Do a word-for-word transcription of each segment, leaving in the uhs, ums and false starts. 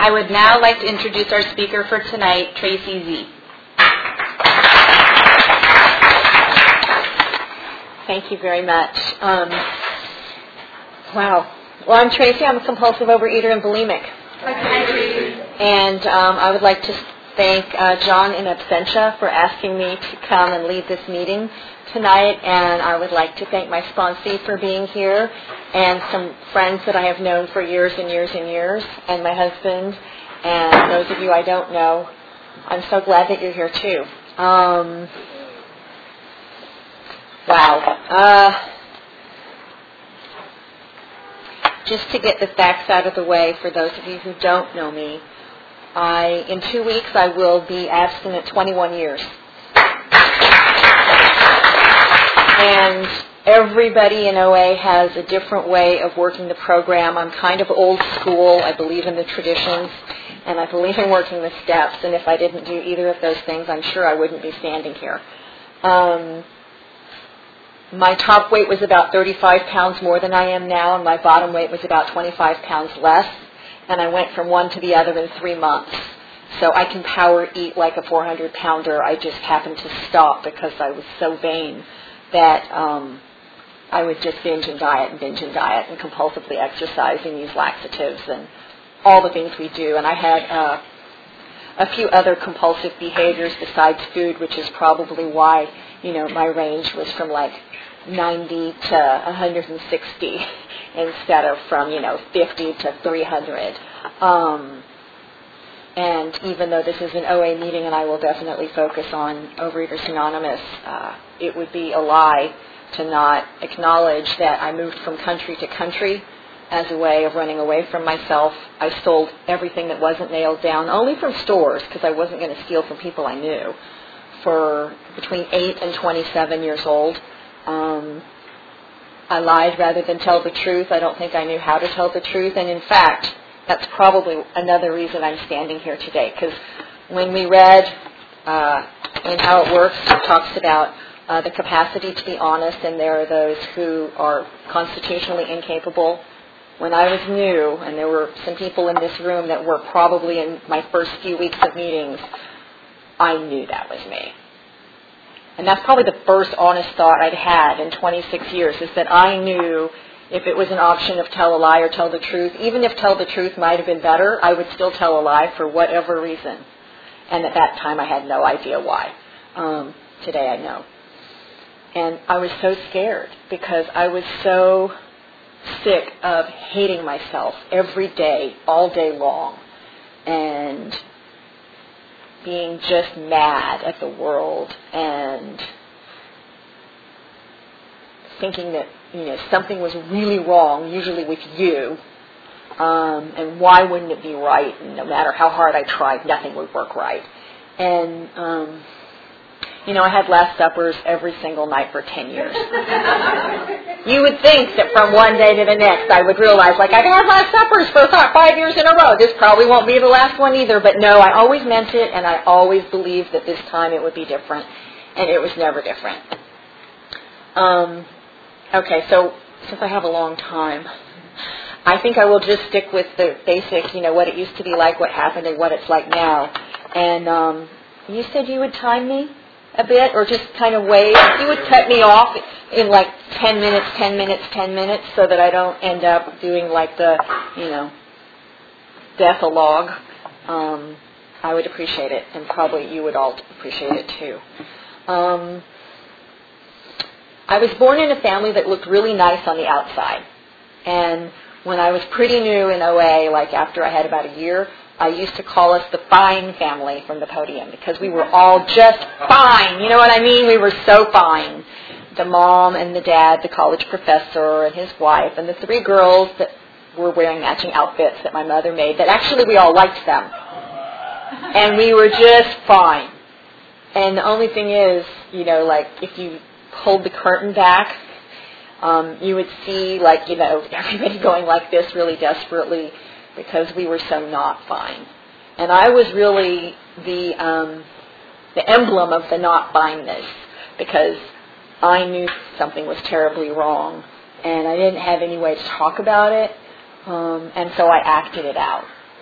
I would now like to introduce our speaker for tonight, Tracy Z. Thank you very much. Um, wow. Well, I'm Tracy. I'm a compulsive overeater and bulimic. Hi, Tracy. And um, I would like to thank uh, John in absentia for asking me to come and lead this meeting tonight. And I would like to thank my sponsee for being here and some friends that I have known for years and years and years, and my husband, and those of you I don't know. I'm so glad that you're here, too. Um, wow. Uh, just to get the facts out of the way for those of you who don't know me, I, in two weeks I will be abstinent twenty-one years. And everybody in O A has a different way of working the program. I'm kind of old school. I believe in the traditions, and I believe in working the steps. And if I didn't do either of those things, I'm sure I wouldn't be standing here. Um, my top weight was about thirty-five pounds more than I am now, and my bottom weight was about twenty-five pounds less. And I went from one to the other in three months. So I can power eat like a four hundred pounder. I just happened to stop because I was so vain that um, I would just binge and diet and binge and diet and compulsively exercise and use laxatives and all the things we do. And I had uh, a few other compulsive behaviors besides food, which is probably why, you know, my range was from like ninety to one hundred sixty instead of from, you know, fifty to three hundred. Um, and even though this is an O A meeting and I will definitely focus on Overeaters Anonymous, uh, it would be a lie to not acknowledge that I moved from country to country as a way of running away from myself. I sold everything that wasn't nailed down, only from stores, because I wasn't going to steal from people I knew, for between eight and twenty-seven years old. Um, I lied rather than tell the truth. I don't think I knew how to tell the truth. And in fact, that's probably another reason I'm standing here today. Because when we read uh, in How It Works, it talks about uh, the capacity to be honest, and there are those who are constitutionally incapable. When I was new, and there were some people in this room that were probably in my first few weeks of meetings, I knew that was me. And that's probably the first honest thought I'd had in twenty-six years, is that I knew if it was an option of tell a lie or tell the truth, even if tell the truth might have been better, I would still tell a lie for whatever reason. And at that time, I had no idea why. Um, today, I know. And I was so scared because I was so sick of hating myself every day, all day long, and being just mad at the world and thinking that, you know, something was really wrong, usually with you, um, and why wouldn't it be right? And no matter how hard I tried, nothing would work right. And, um, you know, I had Last Suppers every single night for ten years. You would think that from one day to the next I would realize, like, I've had Last Suppers for five years in a row. This probably won't be the last one either. But no, I always meant it, and I always believed that this time it would be different. And it was never different. Um, okay, so since I have a long time, I think I will just stick with the basic, you know, what it used to be like, what happened, and what it's like now. And um, you said you would time me a bit, or just kind of wave. You would cut me off in like ten minutes, ten minutes, ten minutes, so that I don't end up doing like the, you know, death-a-log. Um, I would appreciate it, and probably you would all appreciate it too. Um, I was born in a family that looked really nice on the outside. And when I was pretty new in O A, like after I had about a year, I used to call us the fine family from the podium because we were all just fine. You know what I mean? We were so fine. The mom and the dad, the college professor and his wife, and the three girls that were wearing matching outfits that my mother made, that actually we all liked them. And we were just fine. And the only thing is, you know, like if you pulled the curtain back, um, you would see, like, you know, everybody going like this really desperately, because we were so not fine. And I was really the um, the emblem of the not fineness, because I knew something was terribly wrong, and I didn't have any way to talk about it, um, and so I acted it out.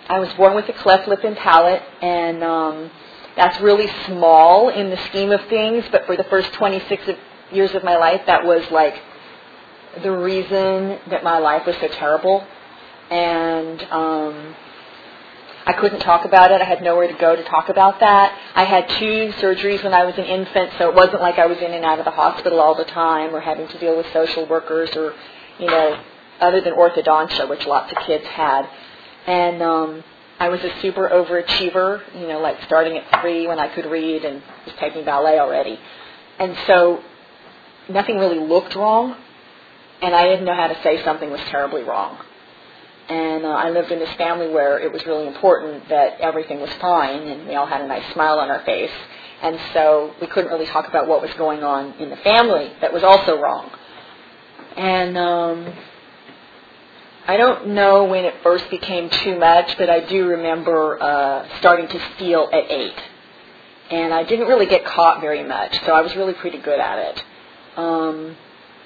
I was born with a cleft lip and palate, and um, that's really small in the scheme of things, but for the first twenty-six years of my life, that was like the reason that my life was so terrible. And um, I couldn't talk about it. I had nowhere to go to talk about that. I had two surgeries when I was an infant, so it wasn't like I was in and out of the hospital all the time or having to deal with social workers or, you know, other than orthodontia, which lots of kids had. And um, I was a super overachiever, you know, like starting at three when I could read and was taking ballet already. And so nothing really looked wrong, and I didn't know how to say something was terribly wrong. And uh, I lived in this family where it was really important that everything was fine, and we all had a nice smile on our face. And so we couldn't really talk about what was going on in the family that was also wrong. And um, I don't know when it first became too much, but I do remember uh, starting to steal at eight. And I didn't really get caught very much, so I was really pretty good at it. Um,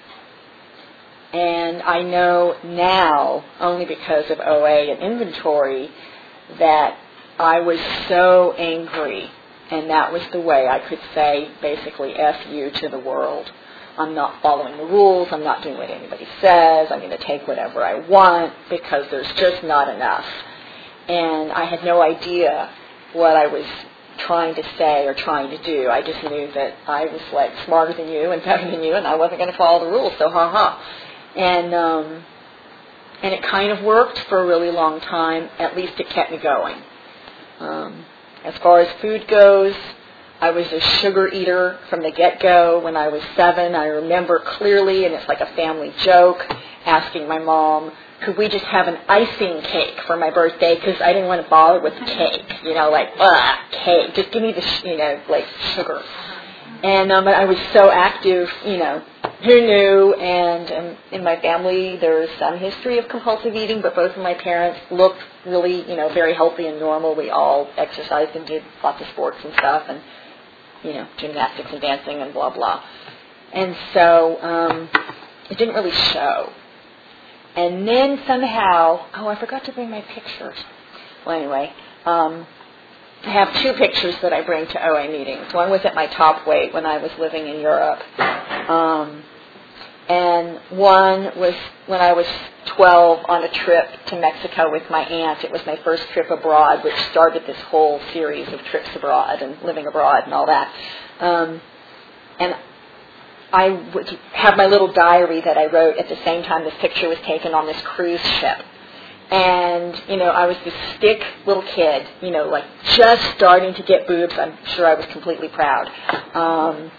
and I know now, only because of O A and inventory, that I was so angry, and that was the way I could say basically F you to the world. I'm not following the rules, I'm not doing what anybody says, I'm going to take whatever I want because there's just not enough. And I had no idea what I was trying to say or trying to do. I just knew that I was like smarter than you and better than you, and I wasn't going to follow the rules, so ha ha. And um, and it kind of worked for a really long time. At least it kept me going. Um, as far as food goes, I was a sugar eater from the get-go. When I was seven, I remember clearly, and it's like a family joke, asking my mom, could we just have an icing cake for my birthday? Because I didn't want to bother with cake. You know, like, ugh, cake. Just give me the, sh- you know, like sugar. And um, I was so active, you know, who knew? And um, in my family, there's some history of compulsive eating, but both of my parents looked really, you know, very healthy and normal. We all exercised and did lots of sports and stuff, and, you know, gymnastics and dancing and blah, blah. And so um, it didn't really show. And then somehow, oh, I forgot to bring my pictures. Well, anyway, um, I have two pictures that I bring to O A meetings. One was at my top weight when I was living in Europe. Um, and one was when I was twelve on a trip to Mexico with my aunt. It was my first trip abroad, which started this whole series of trips abroad and living abroad and all that. Um, and I would have my little diary that I wrote at the same time this picture was taken on this cruise ship. And, you know, I was this stick little kid, you know, like just starting to get boobs. I'm sure I was completely proud. Um,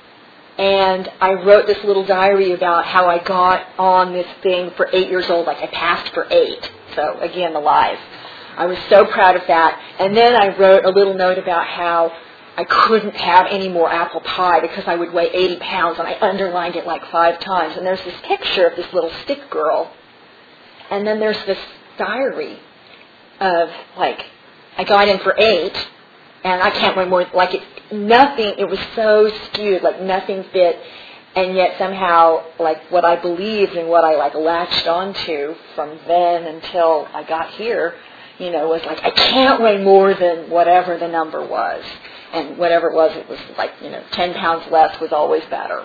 and I wrote this little diary about how I got on this thing for eight years old, like I passed for eight. So, again, the lies. I was so proud of that. And then I wrote a little note about how I couldn't have any more apple pie because I would weigh eighty pounds, and I underlined it like five times. And there's this picture of this little stick girl. And then there's this diary of, like, I got in for eight, and I can't weigh more, like, it, nothing, it was so skewed, like, nothing fit, and yet somehow, like, what I believed and what I, like, latched onto from then until I got here, you know, was like, I can't weigh more than whatever the number was. And whatever it was, it was like, you know, ten pounds less was always better.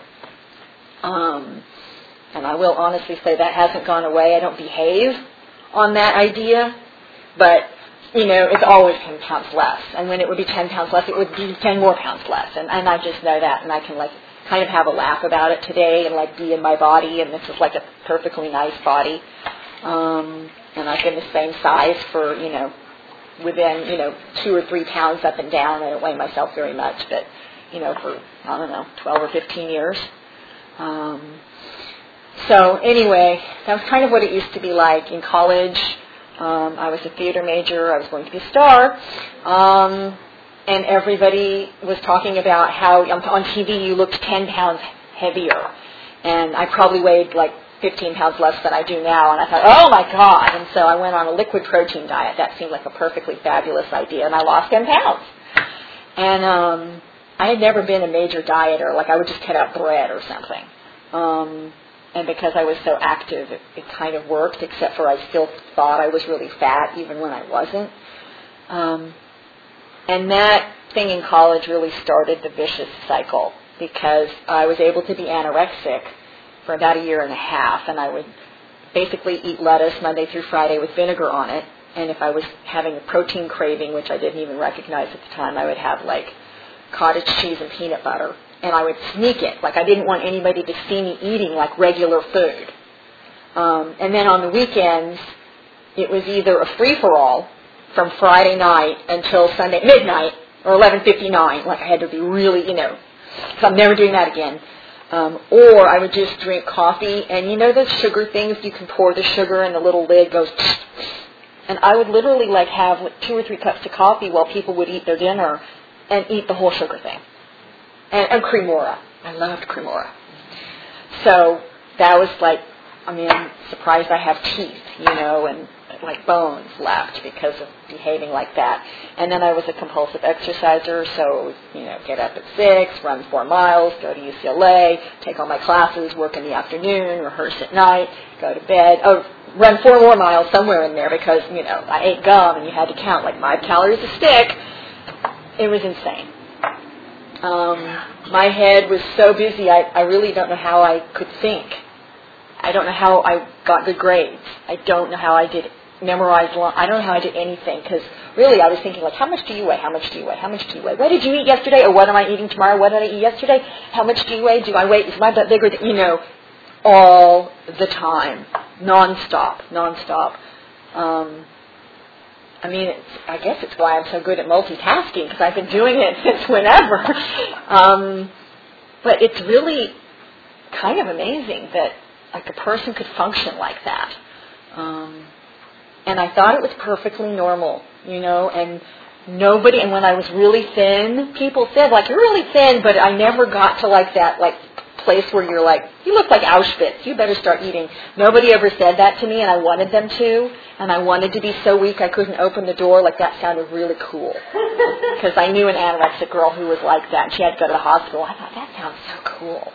Um, and I will honestly say that hasn't gone away. I don't behave on that idea, but, you know, it's always ten pounds less. And when it would be ten pounds less, it would be ten more pounds less. And, and I just know that, and I can, like, kind of have a laugh about it today and, like, be in my body, and this is, like, a perfectly nice body. Um, and I've been the same size for, you know, within, you know, two or three pounds up and down. I don't weigh myself very much, but, you know, for, I don't know, twelve or fifteen years. Um, so anyway, that was kind of what it used to be like in college. Um, I was a theater major. I was going to be a star. Um, and everybody was talking about how on T V you looked ten pounds heavier. And I probably weighed like fifteen pounds less than I do now, and I thought, oh my God. And so I went on a liquid protein diet. That seemed like a perfectly fabulous idea, and I lost ten pounds. And um, I had never been a major dieter. Like, I would just cut out bread or something. Um, and because I was so active, it, it kind of worked, except for I still thought I was really fat even when I wasn't. Um, and that thing in college really started the vicious cycle, because I was able to be anorexic for about a year and a half, and I would basically eat lettuce Monday through Friday with vinegar on it. And if I was having a protein craving, which I didn't even recognize at the time, I would have like cottage cheese and peanut butter. And I would sneak it. Like I didn't want anybody to see me eating like regular food. Um, and then on the weekends, it was either a free-for-all from Friday night until Sunday midnight or eleven fifty-nine. Like I had to be really, you know, so I'm never doing that again. Um, or I would just drink coffee. And you know those sugar things? You can pour the sugar and the little lid goes... And I would literally like have like two or three cups of coffee while people would eat their dinner and eat the whole sugar thing. And, and Cremora. I loved Cremora. So that was like, I mean, I'm surprised I have teeth, you know, and like bones left because of behaving like that. And then I was a compulsive exerciser, so, you know, get up at six, run four miles, go to U C L A, take all my classes, work in the afternoon, rehearse at night, go to bed. Oh, run four more miles somewhere in there because, you know, I ate gum and you had to count like five calories a stick. It was insane. Um, my head was so busy, I, I really don't know how I could think. I don't know how I got good grades. I don't know how I did memorize. I don't know how I did anything, because really I was thinking, like, how much do you weigh? How much do you weigh? How much do you weigh? What did you eat yesterday? Or what am I eating tomorrow? What did I eat yesterday? How much do you weigh? Do I weigh? Is my butt bigger than, you know, all the time. Non-stop. Non-stop. Um, I mean, it's, I guess it's why I'm so good at multitasking, because I've been doing it since whenever. um, but it's really kind of amazing that like a person could function like that. Um, and I thought it was perfectly normal, you know, and nobody, and when I was really thin, people said, like, you're really thin, but I never got to like that, like, place where you're like, you look like Auschwitz, you better start eating. Nobody ever said that to me, and I wanted them to, and I wanted to be so weak I couldn't open the door. Like, that sounded really cool. Because I knew an anorexic girl who was like that, and she had to go to the hospital. I thought, that sounds so cool.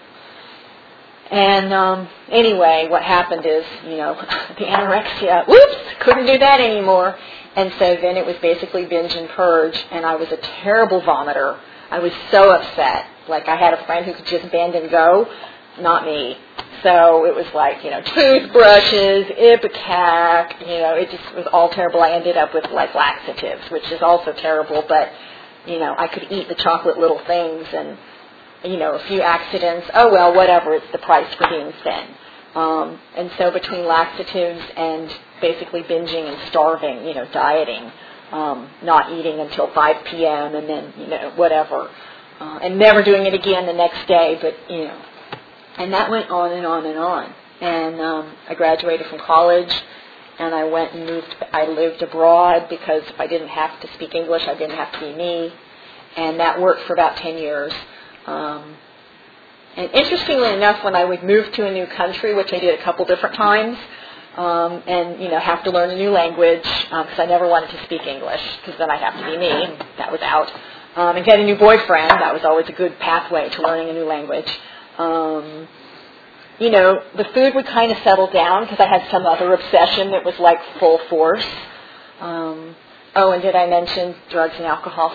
And um, anyway, what happened is, you know, the anorexia, whoops, couldn't do that anymore. And so then it was basically binge and purge, and I was a terrible vomiter. I was so upset. Like, I had a friend who could just bend and go, not me. So it was like, you know, toothbrushes, Ipecac, you know, it just was all terrible. I ended up with, like, laxatives, which is also terrible, but, you know, I could eat the chocolate little things and, you know, a few accidents, oh, well, whatever, it's the price for being thin. Um, and so between laxatives and basically binging and starving, you know, dieting, um, not eating until five p.m. and then, you know, whatever, uh, and never doing it again the next day, but, you know, and that went on and on and on. And um, I graduated from college, and I went and moved, I lived abroad because if I didn't have to speak English, I didn't have to be me, and that worked for about ten years. Um, and interestingly enough, when I would move to a new country, which I did a couple different times, um, and, you know, have to learn a new language, because um, I never wanted to speak English, because then I'd have to be me, and that was out. Um, and get a new boyfriend, that was always a good pathway to learning a new language. Um, you know, the food would kind of settle down, because I had some other obsession that was like full force. Um, oh, and did I mention drugs and alcohol?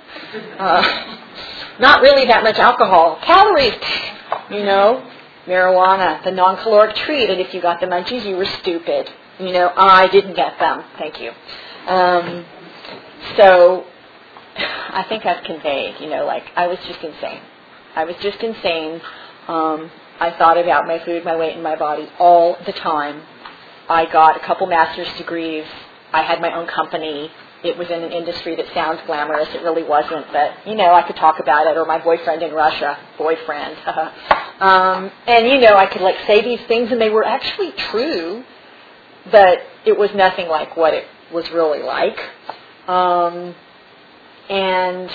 uh, Not really that much alcohol. Calories, you know. Marijuana, the non-caloric treat. And if you got the munchies, you were stupid. You know, I didn't get them. Thank you. Um, so I think I've conveyed, you know, like I was just insane. I was just insane. Um, I thought about my food, my weight, and my body all the time. I got a couple master's degrees. I had my own company. It was in an industry that sounds glamorous. It really wasn't, but, you know, I could talk about it, or my boyfriend in Russia, boyfriend. um, and, you know, I could, like, say these things, and they were actually true, but it was nothing like what it was really like. Um, and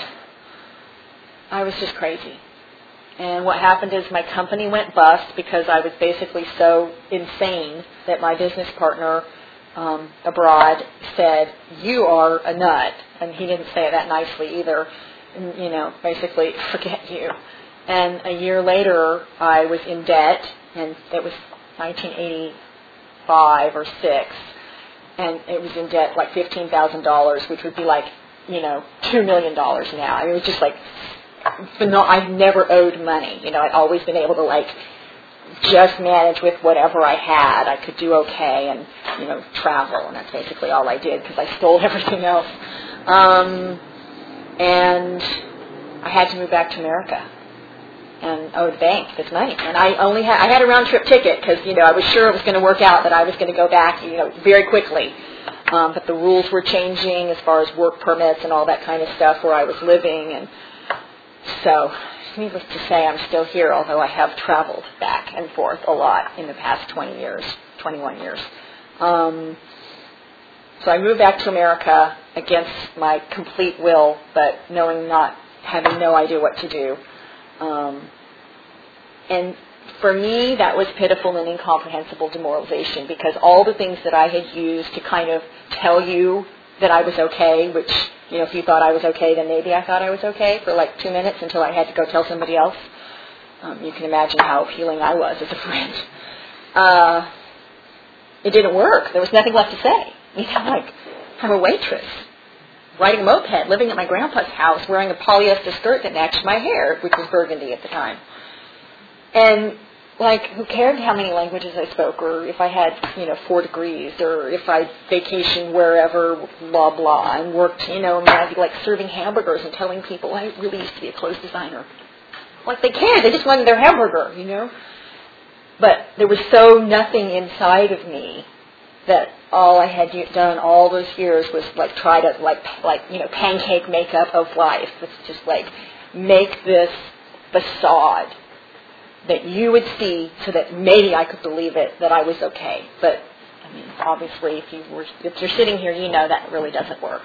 I was just crazy. And what happened is my company went bust because I was basically so insane that my business partner Um, abroad said, you are a nut. And he didn't say it that nicely either. And, you know, basically, forget you. And a year later, I was in debt, and it was nineteen eighty-five or six, and it was in debt like fifteen thousand dollars, which would be like, you know, two million dollars now. I mean, it was just like, I've never owed money. You know, I'd always been able to like just manage with whatever I had. I could do okay and, you know, travel, and that's basically all I did because I stole everything else. Um, and I had to move back to America and owed the bank this money. And I only had, I had a round-trip ticket because, you know, I was sure it was going to work out, that I was going to go back, you know, very quickly. Um, but the rules were changing as far as work permits and all that kind of stuff where I was living. And so, needless to say, I'm still here, although I have traveled back and forth a lot in the past twenty years, twenty-one years. Um, so I moved back to America against my complete will, but knowing not, having no idea what to do. Um, and for me, that was pitiful and incomprehensible demoralization, because all the things that I had used to kind of tell you that I was okay, which, you know, if you thought I was okay, then maybe I thought I was okay for like two minutes until I had to go tell somebody else. Um, you can imagine how appealing I was as a friend. Uh, it didn't work. There was nothing left to say. You know, like, I'm a waitress, riding a moped, living at my grandpa's house, wearing a polyester skirt that matched my hair, which was burgundy at the time. And, like, who cared how many languages I spoke, or if I had, you know, four degrees, or if I vacationed wherever, blah, blah, and worked, you know, and I'd be, like, serving hamburgers and telling people I really used to be a clothes designer. Like, they cared. They just wanted their hamburger, you know. But there was so nothing inside of me that all I had done all those years was, like, try to, like, like you know, pancake makeup of life. It's just, like, make this facade that you would see so that maybe I could believe it, that I was okay. But, I mean, obviously, if, you were, if you're sitting here, you know that really doesn't work.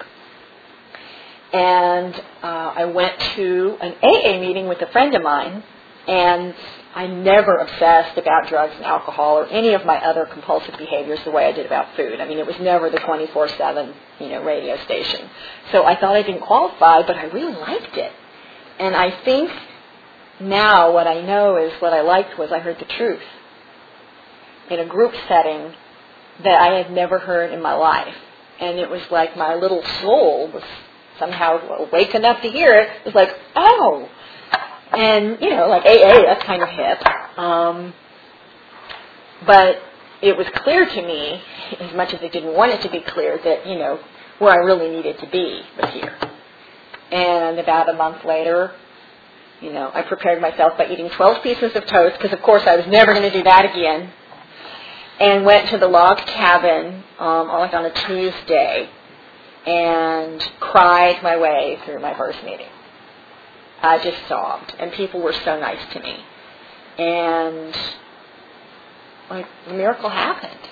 And uh, I went to an A A meeting with a friend of mine, and I never obsessed about drugs and alcohol or any of my other compulsive behaviors the way I did about food. I mean, it was never the twenty-four seven, you know, radio station. So I thought I didn't qualify, but I really liked it. And I think now what I know is what I liked was I heard the truth in a group setting that I had never heard in my life. And it was like my little soul was somehow awake enough to hear it. It was like, oh. And, you know, like A A, that's kind of hip. Um, but it was clear to me, as much as I didn't want it to be clear, that, you know, where I really needed to be was here. And about a month later, you know, I prepared myself by eating twelve pieces of toast, because, of course, I was never going to do that again, and went to the log cabin um, like on a Tuesday and cried my way through my first meeting. I just sobbed, and people were so nice to me. And, like, the miracle happened.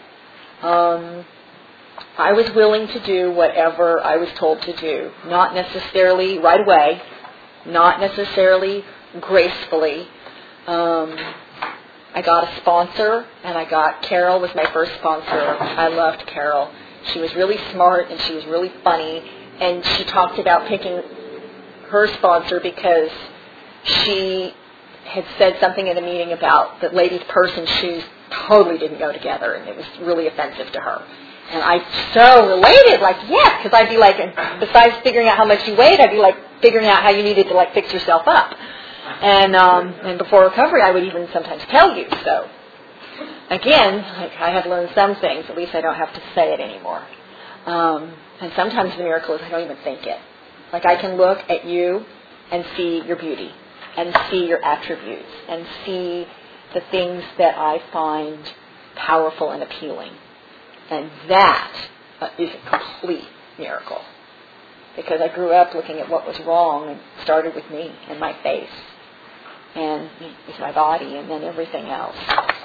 Um, I was willing to do whatever I was told to do, not necessarily right away, not necessarily gracefully. Um, I got a sponsor, and I got, Carol was my first sponsor. I loved Carol. She was really smart, and she was really funny, and she talked about picking her sponsor because she had said something in a meeting about the lady's purse and shoes totally didn't go together, and it was really offensive to her. And I so related, like, yeah, because I'd be like, besides figuring out how much you weighed, I'd be like figuring out how you needed to, like, fix yourself up. And um, and before recovery, I would even sometimes tell you. So, again, like, I have learned some things. At least I don't have to say it anymore. Um, and sometimes the miracle is I don't even think it. Like, I can look at you and see your beauty and see your attributes and see the things that I find powerful and appealing. And that uh, is a complete miracle. Because I grew up looking at what was wrong, and it started with me and my face and with my body and then everything else.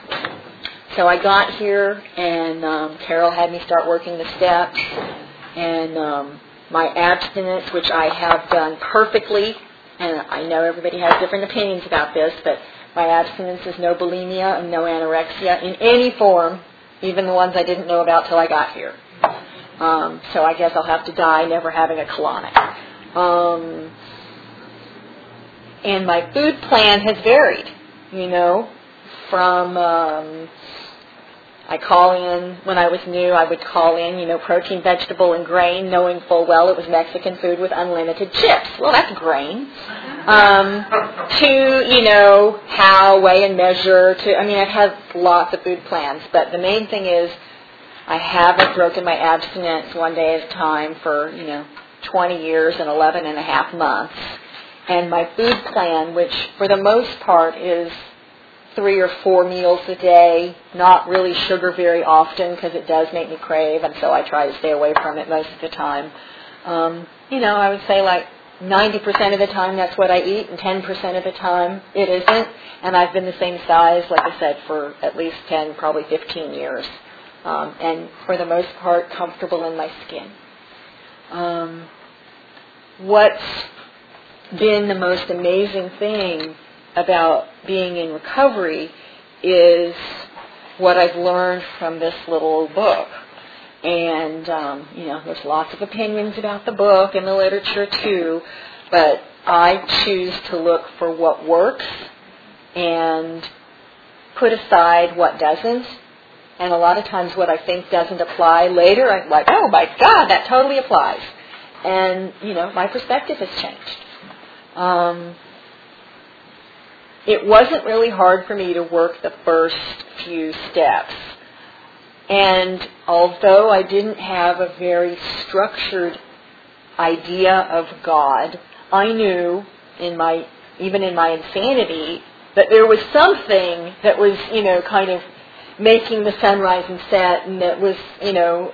So I got here, and um, Carol had me start working the steps, and um, my abstinence, which I have done perfectly, and I know everybody has different opinions about this, but my abstinence is no bulimia and no anorexia in any form, even the ones I didn't know about till I got here. Um, so I guess I'll have to die never having a colonic. Um, and my food plan has varied, you know. from, um, I call in, when I was new, I would call in, you know, protein, vegetable, and grain, knowing full well it was Mexican food with unlimited chips. Well, that's grain. Um, to, you know, how, weigh, and measure. To, I mean, I've had lots of food plans, but the main thing is I haven't broken my abstinence one day at a time for, you know, twenty years and eleven and a half months. And my food plan, which for the most part is three or four meals a day, not really sugar very often because it does make me crave, and so I try to stay away from it most of the time. Um, you know, I would say like ninety percent of the time that's what I eat, and ten percent of the time it isn't. And I've been the same size, like I said, for at least ten, probably fifteen years. Um, and for the most part, comfortable in my skin. Um, what's been the most amazing thing about being in recovery is what I've learned from this little book. And, um, you know, there's lots of opinions about the book and the literature too, but I choose to look for what works and put aside what doesn't. And a lot of times what I think doesn't apply later, I'm like, oh my God, that totally applies. And, you know, my perspective has changed. Um, It wasn't really hard for me to work the first few steps. And although I didn't have a very structured idea of God, I knew in my, even in my insanity, that there was something that was, you know, kind of making the sun rise and set, and that was, you know,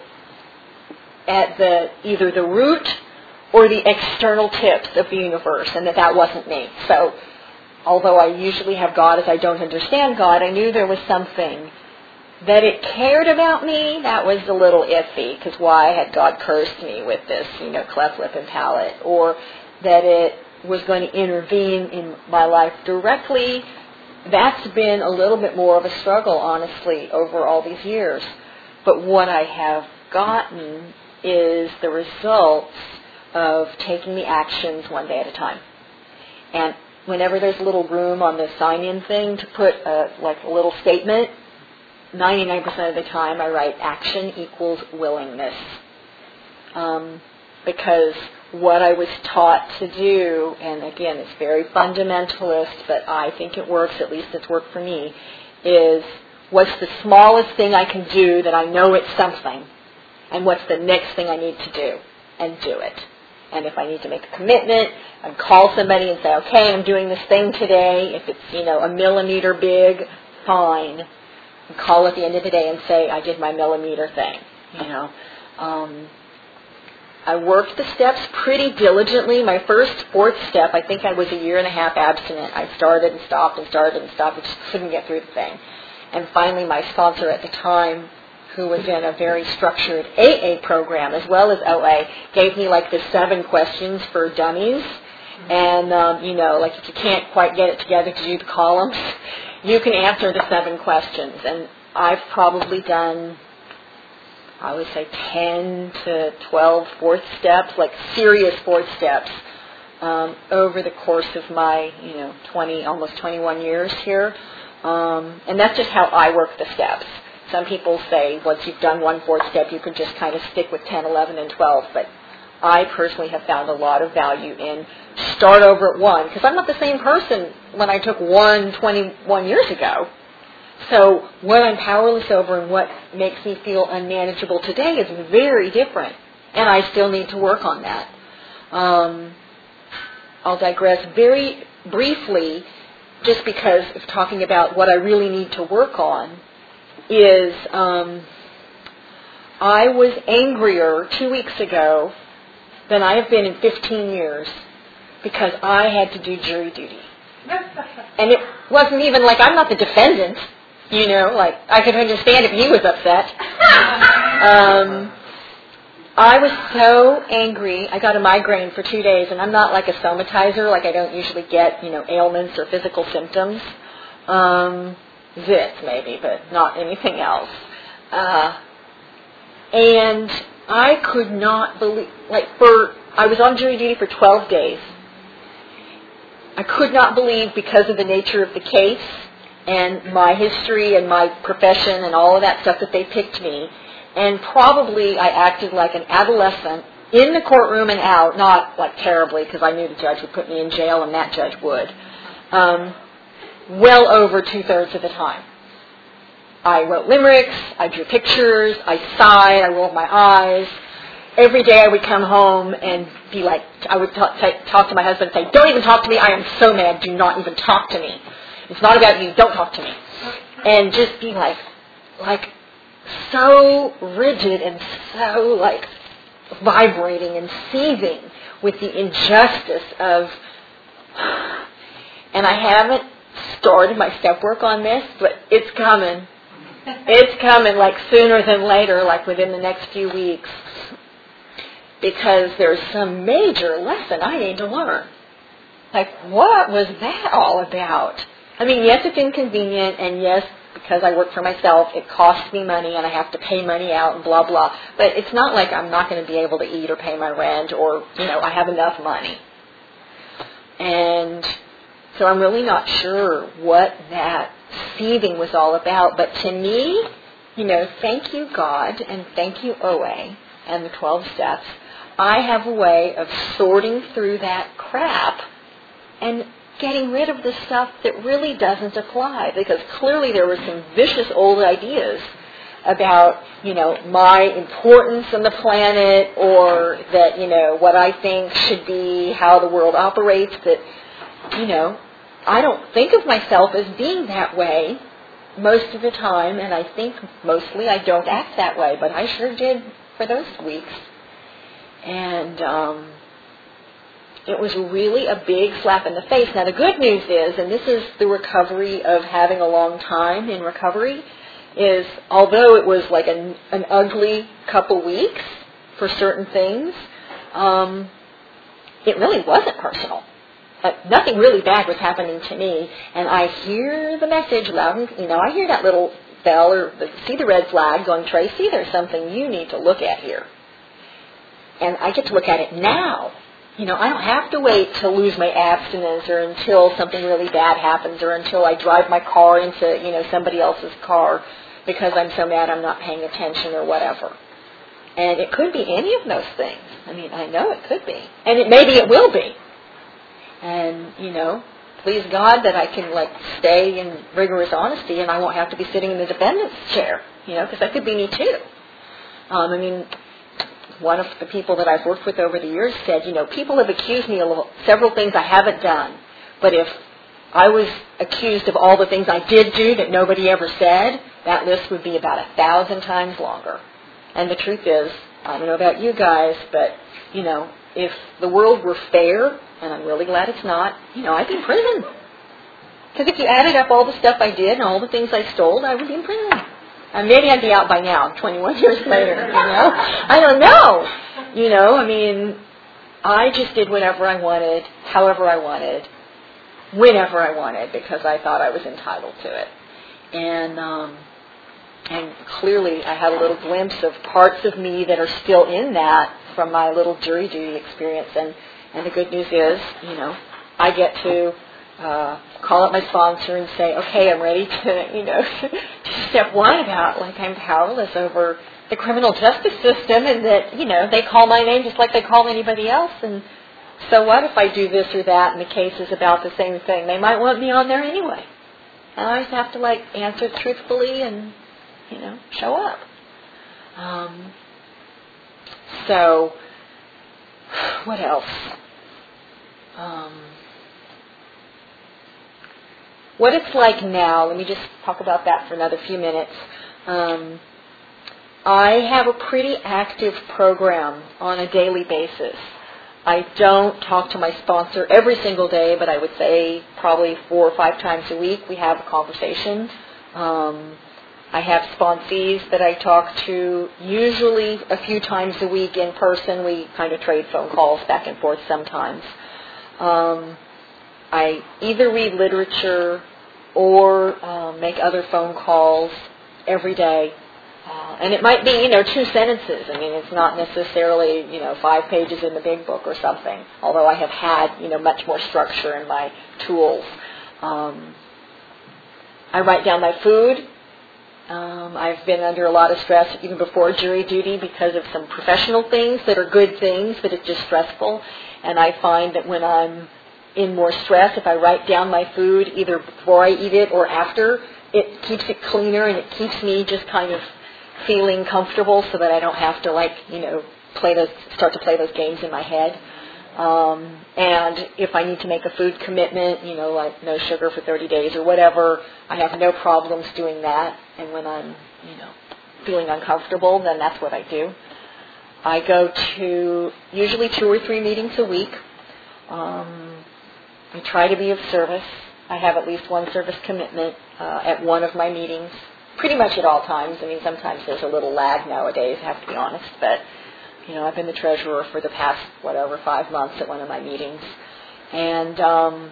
at the, either the root or the external tips of the universe, and that that wasn't me. So, although I usually have God as I don't understand God, I knew there was something. That it cared about me, that was a little iffy, because why had God cursed me with this, you know, cleft lip and palate? Or that it was going to intervene in my life directly, that's been a little bit more of a struggle, honestly, over all these years. But what I have gotten is the results of taking the actions one day at a time. And whenever there's a little room on the sign-in thing to put a, like a little statement, ninety-nine percent of the time I write action equals willingness. Um, because what I was taught to do, and again, it's very fundamentalist, but I think it works, at least it's worked for me, is what's the smallest thing I can do that I know it's something, and what's the next thing I need to do, and do it. And if I need to make a commitment, I'd call somebody and say, okay, I'm doing this thing today. If it's, you know, a millimeter big, fine. And call at the end of the day and say, I did my millimeter thing, you know. Um, I worked the steps pretty diligently. My first fourth step, I think I was a year and a half abstinent. I started and stopped and started and stopped. I just couldn't get through the thing. And finally, my sponsor at the time, who was in a very structured A A program as well as O A, gave me like the seven questions for dummies. And, um, you know, like if you can't quite get it together to do the columns, you can answer the seven questions. And I've probably done, I would say, ten to twelve fourth steps, like serious fourth steps, um, over the course of my, you know, twenty, almost twenty-one years here. Um, and that's just how I work the steps. Some people say once you've done one fourth step, you can just kind of stick with ten, eleven, and twelve. But I personally have found a lot of value in start over at one, because I'm not the same person when I took one twenty-one years ago. So what I'm powerless over and what makes me feel unmanageable today is very different, and I still need to work on that. Um, I'll digress very briefly, just because of talking about what I really need to work on. Is um, I was angrier two weeks ago than I have been in fifteen years because I had to do jury duty. And it wasn't even like I'm not the defendant, you know, like I could understand if he was upset. Um, I was so angry. I got a migraine for two days, and I'm not like a somatizer, like I don't usually get, you know, ailments or physical symptoms. Um, zits maybe, but not anything else. Uh, and I could not believe, like for, I was on jury duty for twelve days. I could not believe, because of the nature of the case, and my history and my profession and all of that stuff that they picked me. And probably I acted like an adolescent in the courtroom and out, not like terribly because I knew the judge would put me in jail and that judge would, um, well over two-thirds of the time. I wrote limericks, I drew pictures, I sighed, I rolled my eyes. Every day I would come home and be like, I would talk, talk to my husband and say, don't even talk to me, I am so mad, do not even talk to me. It's not about you, don't talk to me. And just be like, like so rigid and so like vibrating and seething with the injustice of, and I haven't started my step work on this, but it's coming. It's coming like sooner than later, like within the next few weeks. Because there's some major lesson I need to learn. Like, what was that all about? I mean, yes, it's inconvenient, and yes, because I work for myself, it costs me money, and I have to pay money out, and blah, blah. But it's not like I'm not going to be able to eat or pay my rent, or, you know, I have enough money. And so I'm really not sure what that seething was all about. But to me, you know, thank you, God, and thank you, O A, and the twelve steps. I have a way of sorting through that crap and getting rid of the stuff that really doesn't apply. Because clearly there were some vicious old ideas about, you know, my importance on the planet, or that, you know, what I think should be how the world operates, that, you know, I don't think of myself as being that way most of the time, and I think mostly I don't act that way, but I sure did for those weeks. And um, it was really a big slap in the face. Now, the good news is, and this is the recovery of having a long time in recovery, is although it was like an, an ugly couple weeks for certain things, um, it really wasn't personal. Uh, nothing really bad was happening to me, and I hear the message loud and, you know, I hear that little bell or the, see the red flag going, Tracy, there's something you need to look at here. And I get to look at it now. You know, I don't have to wait to lose my abstinence or until something really bad happens or until I drive my car into, you know, somebody else's car because I'm so mad I'm not paying attention or whatever. And it could be any of those things. I mean, I know it could be. And it, maybe it will be. And, you know, please God that I can, like, stay in rigorous honesty and I won't have to be sitting in the defendant's chair, you know, because that could be me too. Um, I mean, one of the people that I've worked with over the years said, you know, people have accused me of several things I haven't done, but if I was accused of all the things I did do that nobody ever said, that list would be about a thousand times longer. And the truth is, I don't know about you guys, but, you know, if the world were fair, and I'm really glad it's not, you know, I'd be in prison. Because if you added up all the stuff I did and all the things I stole, I would be in prison. And maybe I'd be out by now, twenty-one years later, you know? I don't know. You know, I mean, I just did whatever I wanted, however I wanted, whenever I wanted, because I thought I was entitled to it. And um, and clearly I had a little glimpse of parts of me that are still in that from my little jury duty experience. And, and the good news is, you know, I get to uh, call up my sponsor and say, okay, I'm ready to, you know, to step one about, like, I'm powerless over the criminal justice system, and that, you know, they call my name just like they call anybody else, and so what if I do this or that and the case is about the same thing? They might want me on there anyway. And I just have to, like, answer truthfully and, you know, show up. Um, so, what else? Um, what it's like now, let me just talk about that for another few minutes. Um, I have a pretty active program on a daily basis. I don't talk to my sponsor every single day, but I would say probably four or five times a week we have a conversation. Um, I have sponsees that I talk to usually a few times a week in person. We kind of trade phone calls back and forth sometimes. Um, I either read literature or um, make other phone calls every day. Uh, and it might be, you know, two sentences. I mean, it's not necessarily, you know, five pages in the big book or something, although I have had, you know, much more structure in my tools. Um, I write down my food. Um, I've been under a lot of stress even before jury duty because of some professional things that are good things, but it's just stressful. And I find that when I'm in more stress, if I write down my food either before I eat it or after, it keeps it cleaner and it keeps me just kind of feeling comfortable so that I don't have to, like, you know, play those, start to play those games in my head. Um, and if I need to make a food commitment, you know, like no sugar for thirty days or whatever, I have no problems doing that. And when I'm, you know, feeling uncomfortable, then that's what I do. I go to usually two or three meetings a week. Um, I try to be of service. I have at least one service commitment uh, at one of my meetings, pretty much at all times. I mean, sometimes there's a little lag nowadays, I have to be honest, but you know, I've been the treasurer for the past, whatever, five months at one of my meetings. And um,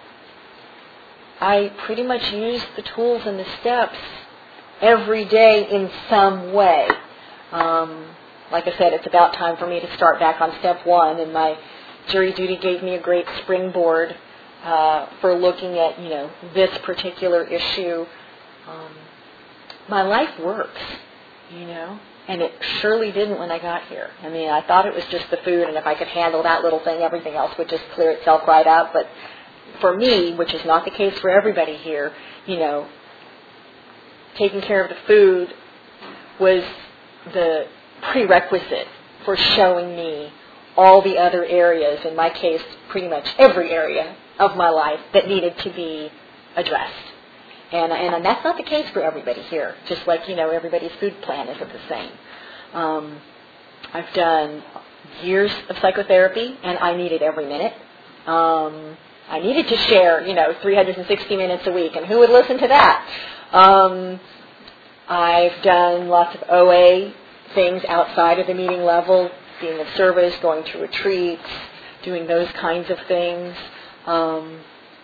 I pretty much use the tools and the steps every day in some way. Um, like I said, it's about time for me to start back on step one, and my jury duty gave me a great springboard uh, for looking at, you know, this particular issue. Um, my life works, you know. And it surely didn't when I got here. I mean, I thought it was just the food, and if I could handle that little thing, everything else would just clear itself right up. But for me, which is not the case for everybody here, you know, taking care of the food was the prerequisite for showing me all the other areas, in my case, pretty much every area of my life that needed to be addressed. And, and that's not the case for everybody here, just like, you know, everybody's food plan isn't the same. Um, I've done years of psychotherapy, and I need it every minute. Um, I needed to share, you know, three hundred sixty minutes a week, and who would listen to that? Um, I've done lots of O A things outside of the meeting level, being of service, going to retreats, doing those kinds of things. Um,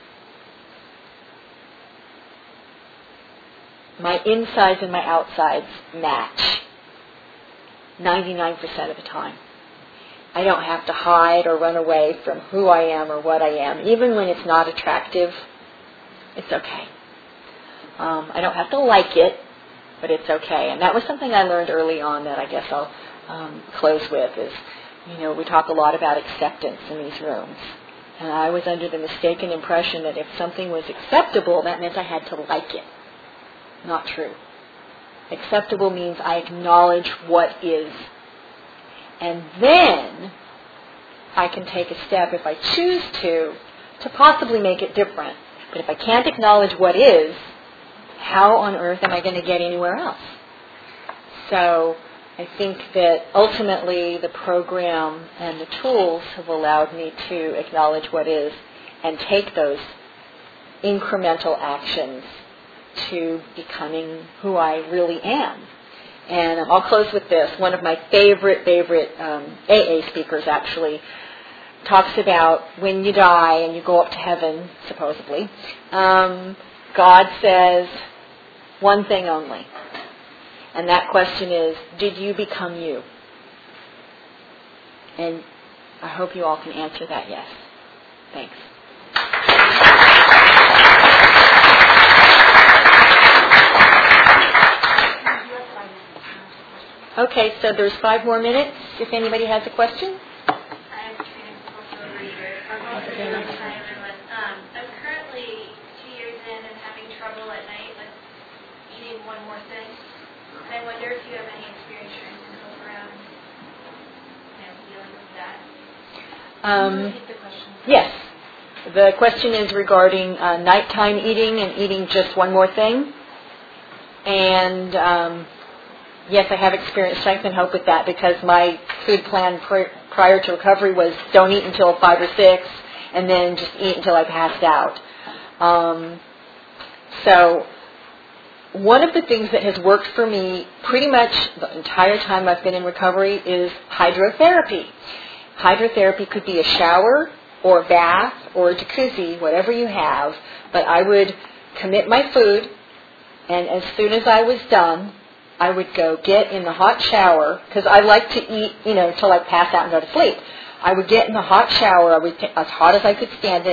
My insides and my outsides match ninety-nine percent of the time. I don't have to hide or run away from who I am or what I am. Even when it's not attractive, it's okay. Um, I don't have to like it, but it's okay. And that was something I learned early on that I guess I'll um, close with is, you know, we talk a lot about acceptance in these rooms. And I was under the mistaken impression that if something was acceptable, that meant I had to like it. Not true. Acceptable means I acknowledge what is. And then I can take a step, if I choose to, to possibly make it different. But if I can't acknowledge what is, how on earth am I going to get anywhere else? So I think that ultimately the program and the tools have allowed me to acknowledge what is and take those incremental actions to becoming who I really am. And um, I'll close with this. One of my favorite, favorite um, A A speakers actually talks about when you die and you go up to heaven, supposedly, um, God says one thing only. And that question is, did you become you? And I hope you all can answer that yes. Thanks. Okay, so there's five more minutes if anybody has a question. I'm Trina, also a reader. Also a first time everyone. Um, I'm currently two years in and having trouble at night with eating one more thing. And I wonder if you have any experience trying to help around, you know, dealing with that. Um, Can you repeat the question? Yes. The question is regarding uh, nighttime eating and eating just one more thing. And um, yes, I have experienced strength and hope with that because my food plan pr- prior to recovery was don't eat until five or six and then just eat until I passed out. Um, so one of the things that has worked for me pretty much the entire time I've been in recovery is hydrotherapy. Hydrotherapy could be a shower or a bath or a jacuzzi, whatever you have, but I would commit my food, and as soon as I was done, I would go get in the hot shower, because I like to eat, you know, until I pass out and go to sleep. I would get in the hot shower, I would t- as hot as I could stand it,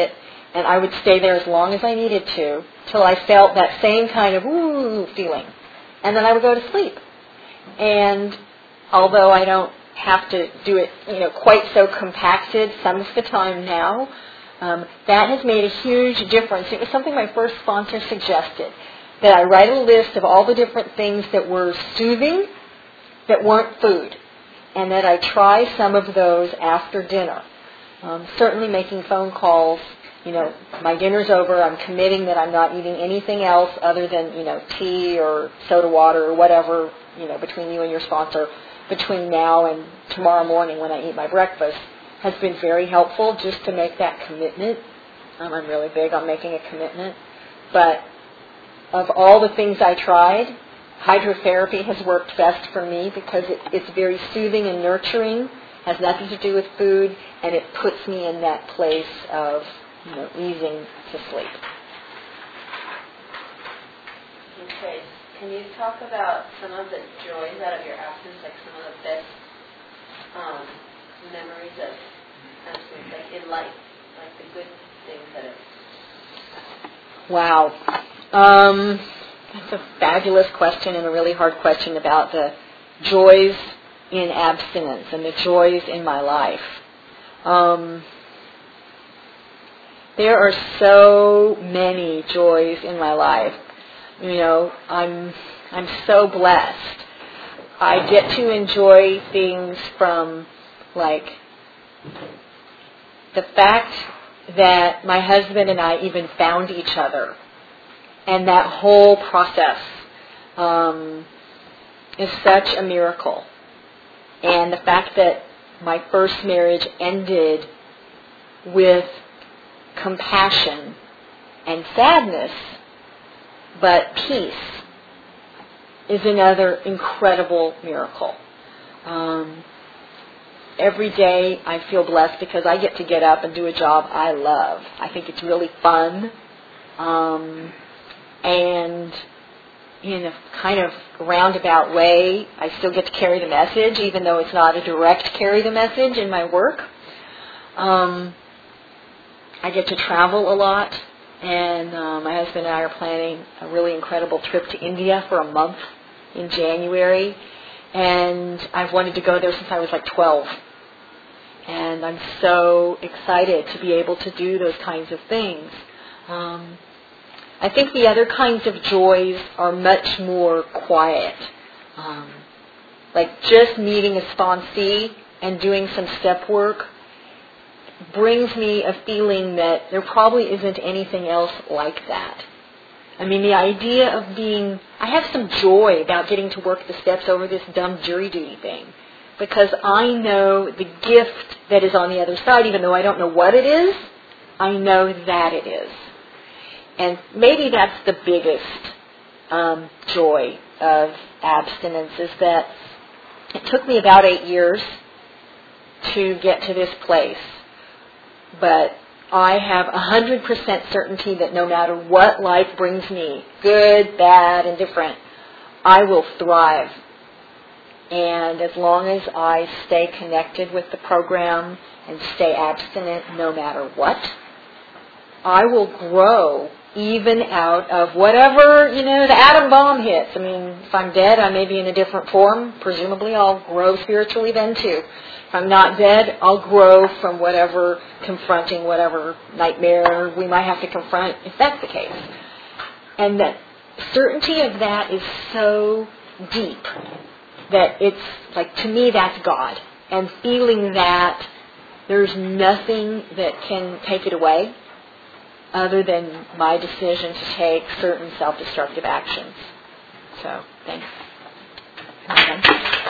and I would stay there as long as I needed to till I felt that same kind of ooh feeling. And then I would go to sleep. And although I don't have to do it, you know, quite so compacted some of the time now, um, that has made a huge difference. It was something my first sponsor suggested, that I write a list of all the different things that were soothing that weren't food, and that I try some of those after dinner. Um, certainly making phone calls, you know, my dinner's over, I'm committing that I'm not eating anything else other than, you know, tea or soda water or whatever, you know, between you and your sponsor, between now and tomorrow morning when I eat my breakfast, has been very helpful just to make that commitment. Um, I'm really big on making a commitment. But of all the things I tried, hydrotherapy has worked best for me because it, it's very soothing and nurturing, has nothing to do with food, and it puts me in that place of, you know, easing to sleep. Okay. Can you talk about some of the joys out of your absence, like some of the best um, memories of absence, like in life, like the good things that it... Wow. Um, that's a fabulous question and a really hard question about the joys in abstinence and the joys in my life. Um, there are so many joys in my life. You know, I'm I'm so blessed. I get to enjoy things from, like, the fact that my husband and I even found each other, and that whole process um, is such a miracle. And the fact that my first marriage ended with compassion and sadness, but peace, is another incredible miracle. Um, every day I feel blessed because I get to get up and do a job I love. I think it's really fun. Um, and in a kind of roundabout way, I still get to carry the message, even though it's not a direct carry the message in my work. Um, I get to travel a lot. And uh, my husband and I are planning a really incredible trip to India for a month in January. And I've wanted to go there since I was like twelve. And I'm so excited to be able to do those kinds of things. Um, I think the other kinds of joys are much more quiet. Um, like just meeting a sponsee and doing some step work brings me a feeling that there probably isn't anything else like that. I mean, the idea of being... I have some joy about getting to work the steps over this dumb jury duty thing, because I know the gift that is on the other side, even though I don't know what it is, I know that it is. And maybe that's the biggest um, joy of abstinence, is that it took me about eight years to get to this place. But I have one hundred percent certainty that no matter what life brings me, good, bad, and different, I will thrive. And as long as I stay connected with the program and stay abstinent no matter what, I will grow even out of whatever, you know, the atom bomb hits. I mean, if I'm dead, I may be in a different form. Presumably I'll grow spiritually then too. If I'm not dead, I'll grow from whatever, confronting whatever nightmare we might have to confront, if that's the case. And the certainty of that is so deep that it's, like, to me, that's God. And feeling that there's nothing that can take it away other than my decision to take certain self-destructive actions. So, thanks.